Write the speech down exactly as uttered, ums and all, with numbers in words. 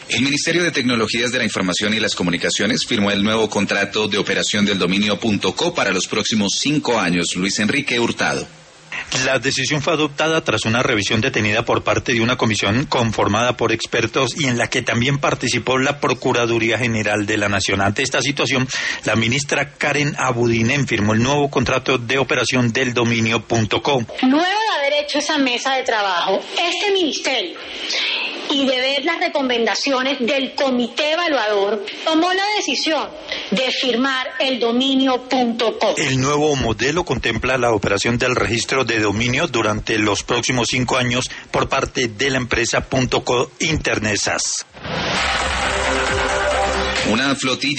El Ministerio de Tecnologías de la Información y las Comunicaciones firmó el nuevo contrato de operación del dominio punto co para los próximos cinco años. Luis Enrique Hurtado. La decisión fue adoptada tras una revisión detenida por parte de una comisión conformada por expertos y en la que también participó la Procuraduría General de la Nación. Ante esta situación, la ministra Karen Abudinen firmó el nuevo contrato de operación del dominio punto co. Luego de haber hecho esa mesa de trabajo, este ministerio y de ver las recomendaciones del comité evaluador, tomó la decisión de firmar el dominio punto co. El nuevo modelo contempla la operación del registro de dominio durante los próximos cinco años por parte de la empresa .co Internet S A S. Una flotilla